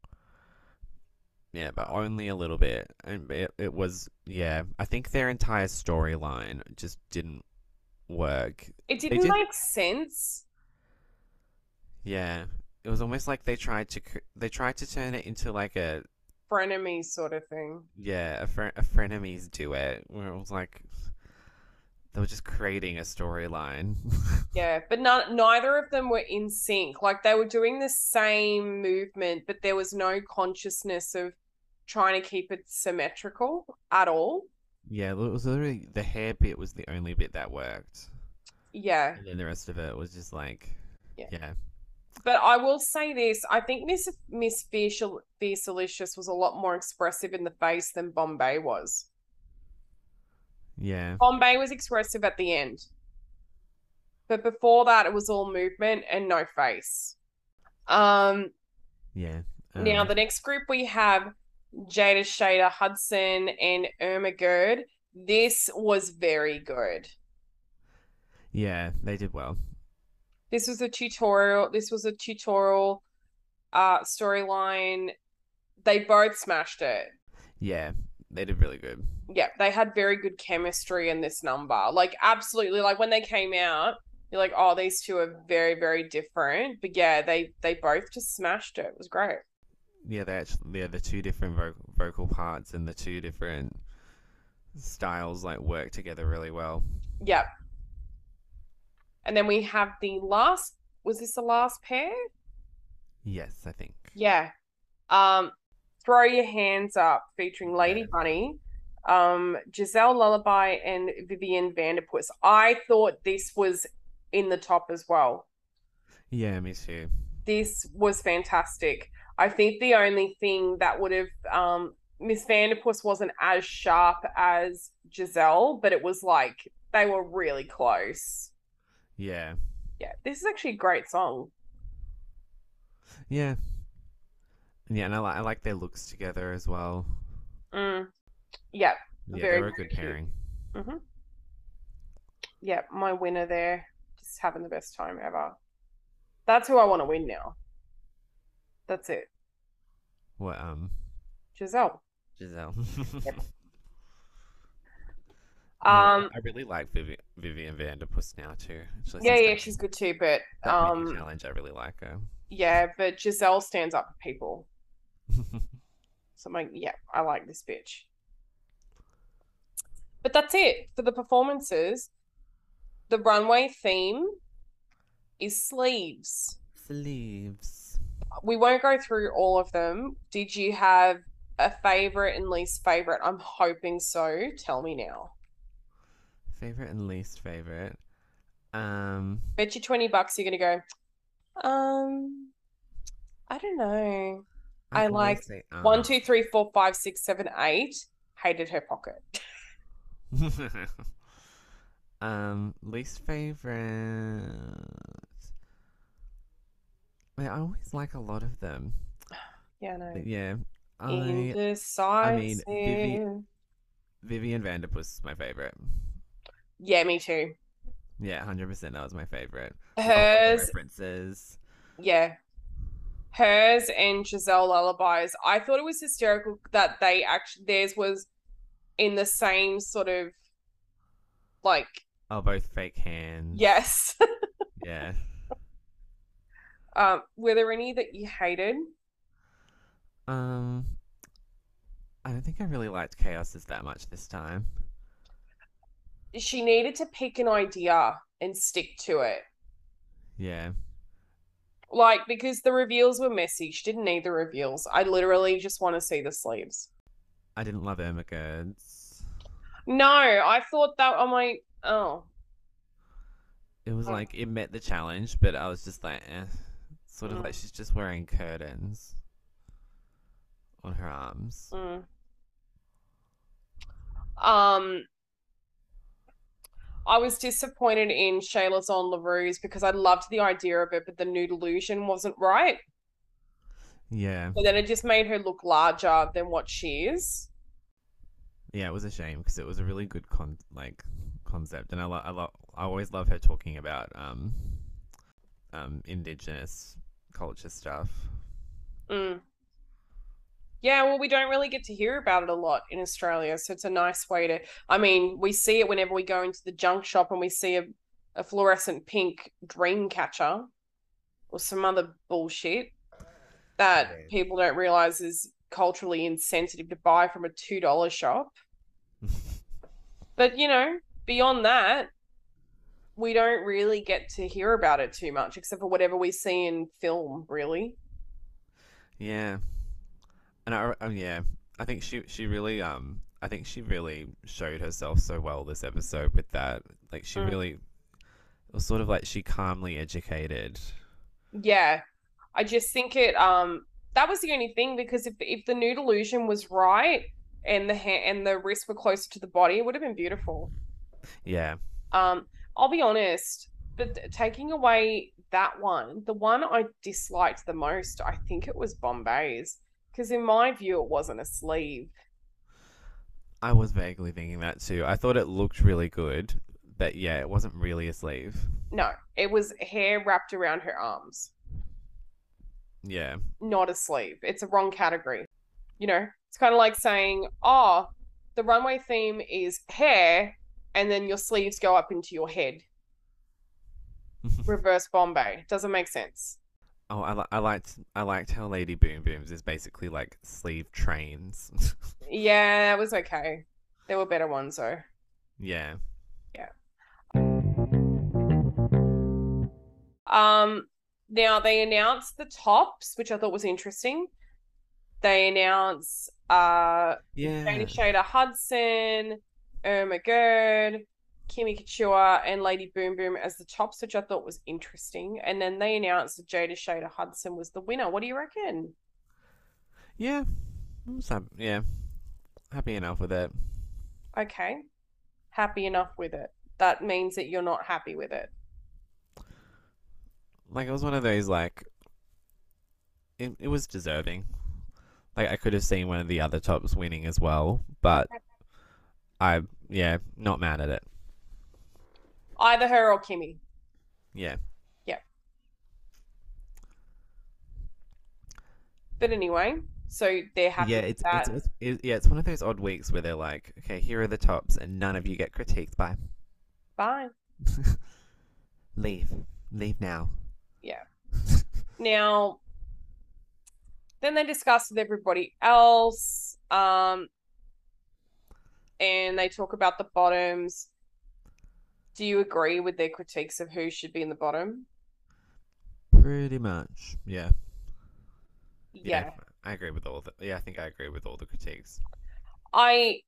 Yeah, but only a little bit. And it was, yeah. I think their entire storyline just didn't work. it They didn't did, make sense. yeah. it was almost like they tried to turn it into like a Frenemies sort of thing. yeah a frenemies duet where it was like they were just creating a storyline. Yeah, but neither of them were in sync. Like they were doing the same movement, but there was no consciousness of trying to keep it symmetrical at all. Yeah, it was literally the hair bit was the only bit that worked, Yeah, and then the rest of it was just like yeah. yeah But I will say this: I think Miss Fiercelicious was a lot more expressive in the face than Bombay was. yeah Bombay was expressive at the end, but before that, it was all movement and no face. Um, yeah Now the next group we have Jada Shader Hudson and Irma Gerd. This was very good. yeah they did well. This was a tutorial. This was a tutorial storyline. They both smashed it. Yeah, they did really good. Yeah, they had very good chemistry in this number. Like absolutely, like when they came out, you're like, oh, these two are very, very different. But yeah, they both just smashed it. It was great. Yeah, they actually the two different vocal parts and the two different styles like work together really well. Yeah. And then we have the last, was this the last pair? Yes, I think. Yeah. Throw Your Hands Up featuring Lady Yeah. Bunny, Giselle Lullaby, and Vivian Vanderpuss. I thought this was in the top as well. Yeah, me too. This was fantastic. I think the only thing that would have Miss Vanderpuss wasn't as sharp as Giselle, but it was like they were really close. Yeah. Yeah, this is actually a great song. Yeah. Yeah, and I like their looks together as well. Mm. Yeah, Yeah, very, they were a very good pairing. Mm-hmm. Yeah, my winner there. Just having the best time ever. That's who I want to win now. That's it. What Giselle. Giselle. Yep. I really like Vivian Vanderpuss now too. Yeah, she's good too, but that beauty challenge, I really like her. yeah, but Giselle stands up for people. So I'm like, yeah, I like this bitch. But that's it for the performances. The runway theme is sleeves. Sleeves. We won't go through all of them. Did you have a favorite and least favorite? I'm hoping so. Tell me now. Favorite and least favorite. Bet you $20 you're gonna go. I don't know. I like say, 1, 2, 3, 4, 5, 6, 7, 8. Hated her pocket. Least favorite. I always like a lot of them. Yeah, no. Yeah. Indecisive. Vivian Vanderpuss is my favorite. Yeah, me too. Yeah, 100%. That was my favorite. Hers, references. yeah. Hers and Giselle Lullabies. I thought it was hysterical that they actually, theirs was in the same sort of like. Oh, both fake hands. Yes. Yeah. Were there any that you hated? I don't think I really liked Chaos's that much this time. She needed to pick an idea and stick to it. Yeah. Like, because the reveals were messy. She didn't need the reveals. I literally just want to see the sleeves. I didn't love Irma Gerd's. No, I thought that, I'm like, oh. It was like, it met the challenge, but I was just like, eh. Sort of like she's just wearing curtains on her arms. I was disappointed in Shayla's on LaRue's because I loved the idea of it, but the nude illusion wasn't right. Yeah. But then it just made her look larger than what she is. Yeah, it was a shame because it was a really good concept, and I always love her talking about indigenous culture stuff. Yeah, well, we don't really get to hear about it a lot in Australia, so it's a nice way to. I mean, we see it whenever we go into the junk shop and we see a fluorescent pink dream catcher. or some other bullshit that people don't realize is culturally insensitive to buy from a $2 shop. But, beyond that, we don't really get to hear about it too much, except for whatever we see in film, really. Yeah, and yeah, I think she really I think she really showed herself so well this episode with that. Like she really it was sort of like she calmly educated. Yeah. I just think that was the only thing, because if the nude illusion was right and the wrists were closer to the body, it would have been beautiful. Yeah. I'll be honest, but taking away that one, the one I disliked the most, I think it was Bombay's, because in my view, it wasn't a sleeve. I was vaguely thinking that too. I thought it looked really good, but yeah, it wasn't really a sleeve. No, it was hair wrapped around her arms. Yeah. Not a sleeve. It's a wrong category. It's kind of like saying, oh, the runway theme is hair, and then your sleeves go up into your head. Reverse Bombay. Doesn't make sense. Oh, I liked how Lady Boom Booms is basically like sleeve trains. Yeah, it was okay. There were better ones though. Yeah. Yeah. Now they announced the tops, which I thought was interesting. They announced Yeah. Jada Shader Hudson, Irma Gerd, Kimmy Couture, and Lady Boom Boom as the tops, which I thought was interesting. And then they announced that Jada Shader Hudson was the winner. What do you reckon? Yeah. Yeah. Happy enough with it. Okay. Happy enough with it. That means that you're not happy with it. Like it was one of those like it was deserving. Like I could have seen one of the other tops winning as well, but yeah, not mad at it. Either her or Kimmy. Yeah. Yeah. But anyway, so they're happy Yeah, with that. it's one of those odd weeks where they're like, okay, here are the tops, and none of you get critiqued. Bye. Bye. Leave now. Yeah. Now, then they discussed with everybody else, and they talk about the bottoms. Do you agree with their critiques of who should be in the bottom? Pretty much, yeah. Yeah. I agree with all the. Yeah, I think I agree with all the critiques. I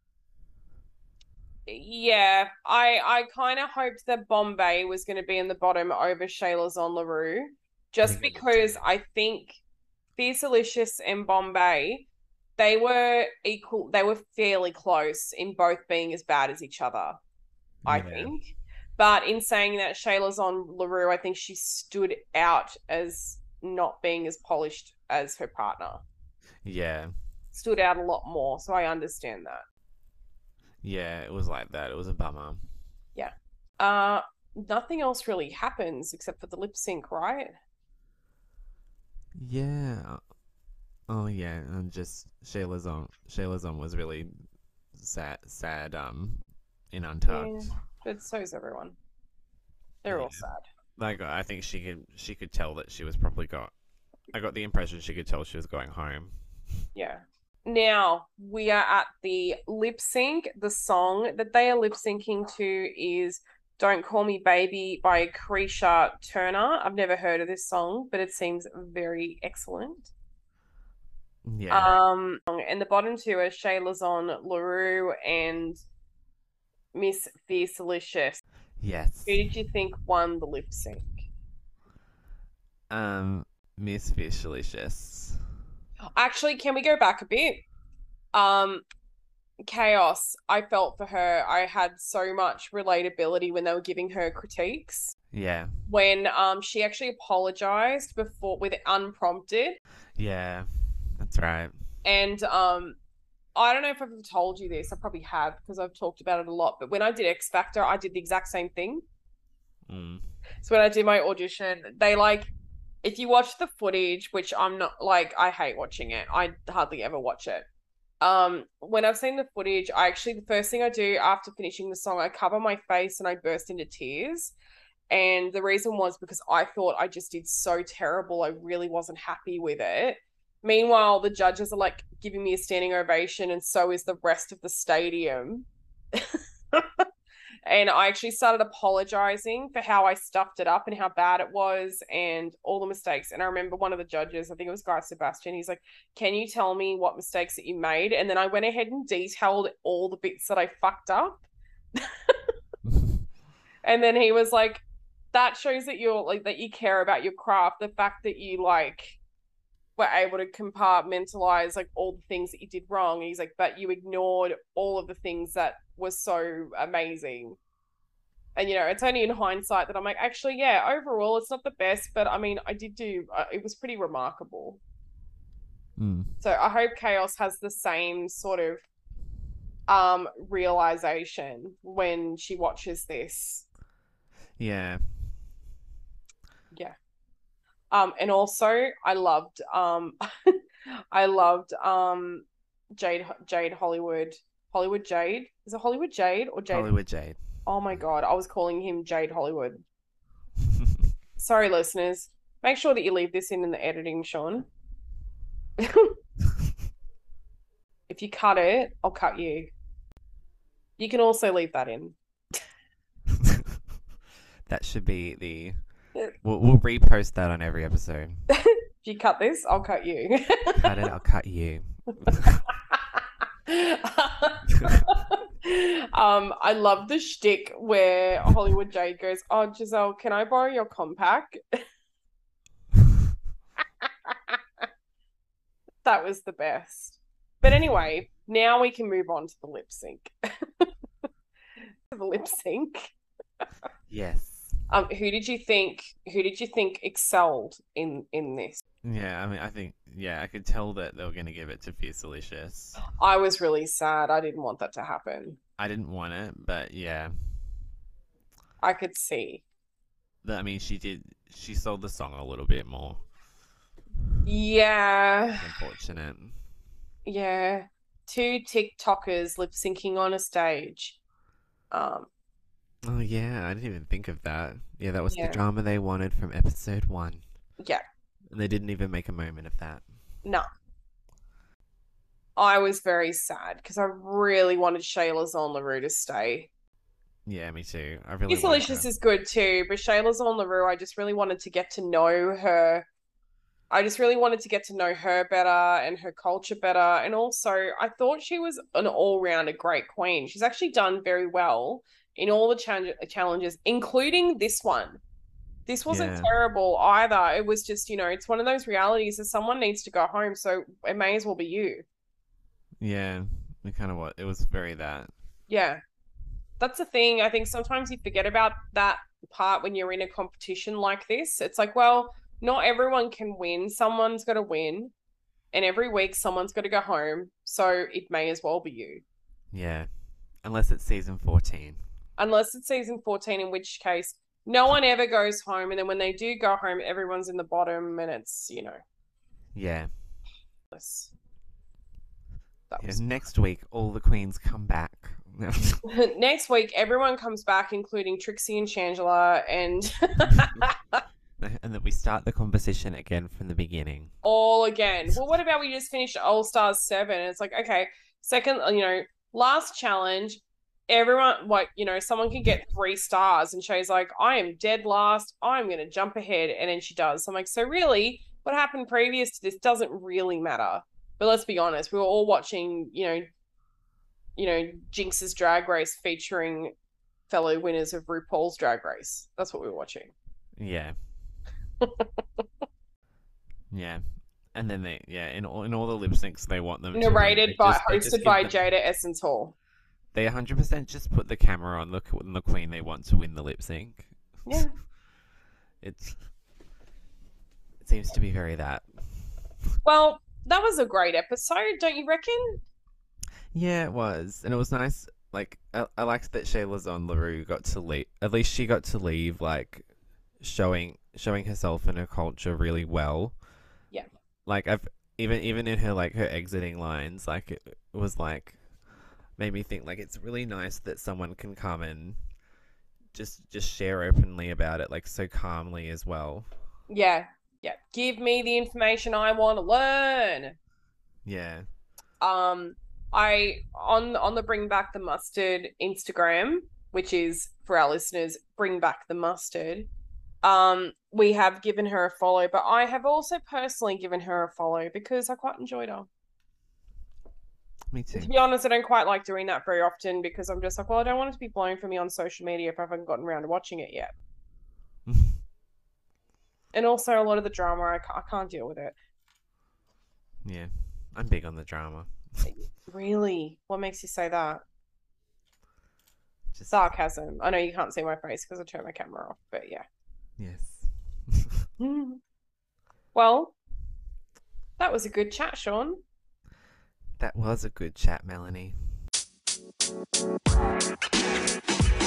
I kind of hoped that Bombay was going to be in the bottom over Shayla's on LaRue, just because I think Fiercelicious and Bombay, they were equal. They were fairly close in both being as bad as each other, I think. But in saying that, Shayla's on LaRue, I think she stood out as not being as polished as her partner. Yeah. Stood out a lot more, so I understand that. Yeah, it was like that. It was a bummer. Yeah. Nothing else really happens except for the lip sync, right? Yeah. Oh yeah, and just Shayla's on was really sad in Untucked. Yeah, but so's everyone. They're all sad. Like I think she could tell that she was probably I got the impression she could tell she was going home. Yeah. Now we are at the lip sync. The song that they are lip syncing to is "Don't Call Me Baby" by Carisha Turner. I've never heard of this song, but it seems very excellent. Yeah. And the bottom two are Shayla's on LaRue and Miss Fiercelicious. Yes. Who did you think won the lip sync? Miss Fiercelicious. Actually, can we go back a bit? Chaos. I felt for her. I had so much relatability when they were giving her critiques. Yeah. When she actually apologized before with unprompted. Yeah. That's right. And I don't know if I've ever told you this. I probably have because I've talked about it a lot. But when I did X Factor, I did the exact same thing. So when I did my audition, they if you watch the footage, which I'm not I hate watching it. I hardly ever watch it. When I've seen the footage, the first thing I do after finishing the song, I cover my face and I burst into tears. And the reason was because I thought I just did so terrible. I really wasn't happy with it. Meanwhile, the judges are like giving me a standing ovation, and so is the rest of the stadium. And I actually started apologizing for how I stuffed it up and how bad it was and all the mistakes. And I remember one of the judges, I think it was Guy Sebastian, he's like, can you tell me what mistakes that you made? And then I went ahead and detailed all the bits that I fucked up. And then he was like, that shows that you're like, that you care about your craft. The fact that you like were able to compartmentalize like all the things that you did wrong. And he's like, but you ignored all of the things that were so amazing. And, you know, it's only in hindsight that I'm like, actually, yeah, overall, it's not the best, but I mean, I did do, it was pretty remarkable. So I hope Chaos has the same sort of realization when she watches this. Yeah. Yeah. And also I loved I loved Jade Hollywood. Hollywood Jade. Is it Hollywood Jade or Jade? Hollywood Jade. Oh my God. I was calling him Jade Hollywood. Sorry, listeners. Make sure that you leave this in the editing, Sean. If you cut it, I'll cut you. You can also leave that in. That should be the... We'll repost that on every episode. If you cut this, I'll cut you. Cut it, I'll cut you. I love the shtick where Hollywood Jade goes, oh, Giselle, can I borrow your compact? That was the best. But anyway, now we can move on to the lip sync. The lip sync. Yes. Who did you think excelled in this? Yeah, I mean, I think, yeah, I could tell that they were going to give it to Fierce Delicious. I was really sad. I didn't want that to happen. I didn't want it, but yeah. I could see. I mean, she sold the song a little bit more. Yeah. Unfortunate. Yeah. 2 TikTokers lip syncing on a stage. Oh yeah, I didn't even think of that. Yeah, that was Yeah. the drama they wanted from episode 1. Yeah. And they didn't even make a moment of that. No. I was very sad because I really wanted Shayla Zon LaRue to stay. Yeah, me too. I really Fierce like Delicious her. is good too, but Shayla Zon LaRue, I just really wanted to get to know her. I just really wanted to get to know her better and her culture better. And also, I thought she was an all-round a great queen. She's actually done very well in all the challenges, including this one. This wasn't Yeah. terrible either. It was just, you know, it's one of those realities that someone needs to go home, so it may as well be you. Yeah, it was very that. Yeah. That's the thing. I think sometimes you forget about that part when you're in a competition like this. It's like, well, not everyone can win. Someone's got to win. And every week someone's got to go home. So it may as well be you. Yeah. Unless it's season 14. Unless it's season 14, in which case no one ever goes home. And then when they do go home, everyone's in the bottom and it's, you know. Yeah. Yeah, next week, all the queens come back. Next week, everyone comes back, including Trixie and Shangela, and and then we start the competition again from the beginning. All again. Well, what about we just finish All Stars 7? It's like, okay, second, you know, last challenge, everyone, like, you know, someone can get 3 stars, and Shay's like, I am dead last. I'm going to jump ahead. And then she does. So I'm like, so really, what happened previous to this doesn't really matter. But let's be honest, we were all watching, you know, Jinx's Drag Race featuring fellow winners of RuPaul's Drag Race. That's what we were watching. Yeah. Yeah. And then in all the lip syncs they want them narrated hosted by Jada Essence Hall. They 100% just put the camera on the queen they want to win the lip sync. Yeah. It seems to be very that. Well, that was a great episode, don't you reckon? Yeah, it was. And it was nice. Like, I liked that Shayla Zon LaRue got to leave. At least she got to leave, like, showing herself and her culture really well. Yeah. Like, even in her, like, her exiting lines, like, it was, like, made me think, like, it's really nice that someone can come and just share openly about it, like so calmly as well. Yeah, yeah. Give me the information I want to learn. Yeah. Um, I on the Bring Back the Mustard Instagram, which is for our listeners, Bring Back the Mustard. We have given her a follow, but I have also personally given her a follow because I quite enjoyed her. Me And too. to be honest, I don't quite like doing that very often because I'm just like, well, I don't want it to be blown for me on social media if I haven't gotten around to watching it yet. And also, a lot of the drama, I can't deal with it. Yeah. I'm big on the drama. Really? What makes you say that? Just Sarcasm. I know you can't see my face because I turned my camera off, but yeah. yes. Well, that was a good chat, Sean. That was a good chat, Melanie.